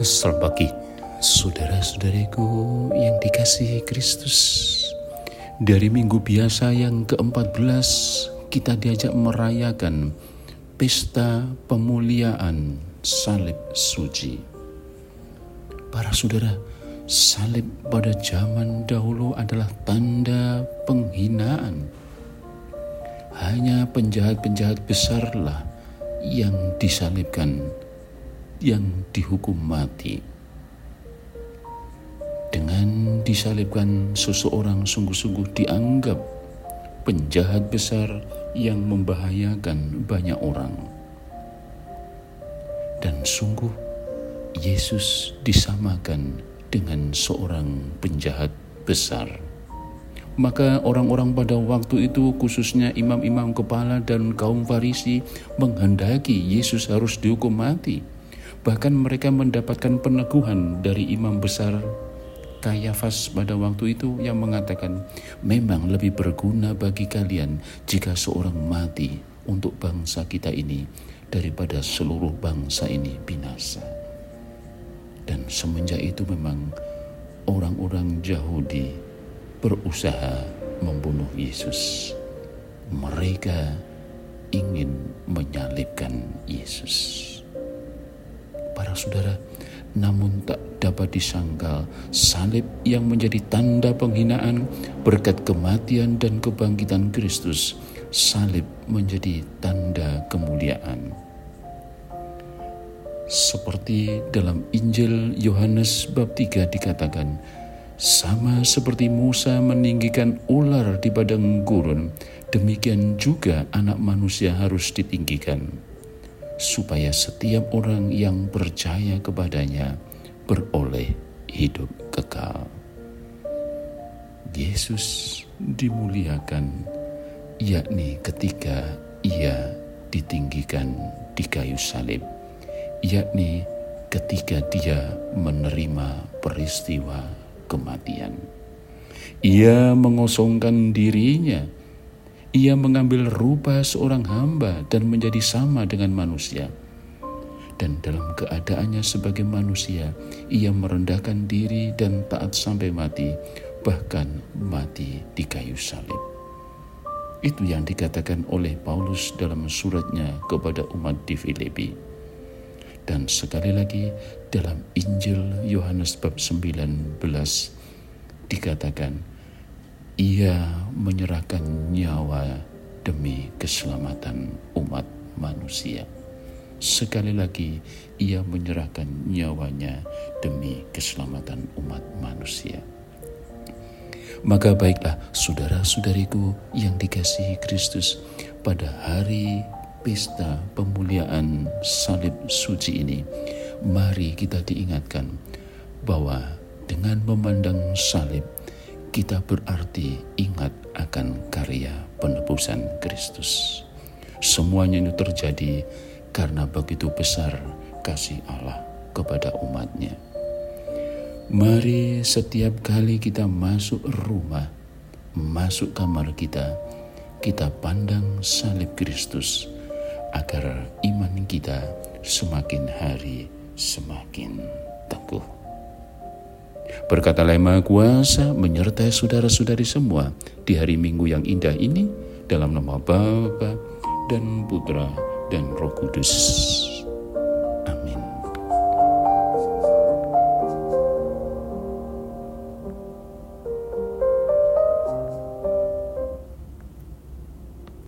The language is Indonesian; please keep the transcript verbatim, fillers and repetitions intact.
Selamat pagi, saudara-saudariku yang dikasihi Kristus. Dari minggu biasa yang keempat belas, kita diajak merayakan pesta pemuliaan salib suci. Para saudara, salib pada zaman dahulu adalah tanda penghinaan. Hanya penjahat-penjahat besarlah yang disalibkan, yang dihukum mati. Dengan disalibkan, seseorang sungguh-sungguh dianggap penjahat besar yang membahayakan banyak orang. Dan sungguh Yesus disamakan dengan seorang penjahat besar. Maka orang-orang pada waktu itu, khususnya imam-imam kepala dan kaum Farisi, menghendaki Yesus harus dihukum mati. Bahkan mereka mendapatkan peneguhan dari imam besar Kayafas pada waktu itu yang mengatakan, memang lebih berguna bagi kalian jika seorang mati untuk bangsa kita ini daripada seluruh bangsa ini binasa. Dan semenjak itu memang orang-orang Yahudi berusaha membunuh Yesus. Mereka ingin menyalibkan Yesus. Para saudara, namun tak dapat disangkal, salib yang menjadi tanda penghinaan berkat kematian dan kebangkitan Kristus, salib menjadi tanda kemuliaan. Seperti dalam Injil Yohanes bab tiga dikatakan, sama seperti Musa meninggikan ular di padang gurun, demikian juga anak manusia harus ditinggikan, supaya setiap orang yang percaya kepadanya beroleh hidup kekal. Yesus dimuliakan, yakni ketika ia ditinggikan di kayu salib, yakni ketika dia menerima peristiwa kematian. Ia mengosongkan dirinya. Ia mengambil rupa seorang hamba dan menjadi sama dengan manusia. Dan dalam keadaannya sebagai manusia, ia merendahkan diri dan taat sampai mati, bahkan mati di kayu salib. Itu yang dikatakan oleh Paulus dalam suratnya kepada umat di Filipi. Dan sekali lagi dalam Injil Yohanes bab sembilan belas dikatakan, ia menyerahkan nyawa demi keselamatan umat manusia. Sekali lagi, ia menyerahkan nyawanya demi keselamatan umat manusia. Maka baiklah, saudara-saudariku yang dikasihi Kristus, pada hari pesta pemuliaan salib suci ini, mari kita diingatkan bahwa dengan memandang salib, kita berarti ingat akan karya penebusan Kristus. Semuanya itu terjadi karena begitu besar kasih Allah kepada umatnya. Mari setiap kali kita masuk rumah, masuk kamar kita, kita pandang salib Kristus, agar iman kita semakin hari semakin teguh. Berkat Allah Yang Maha Kuasa menyertai saudara-saudari semua di hari Minggu yang indah ini, dalam nama Bapa dan Putra dan Roh Kudus. Amin.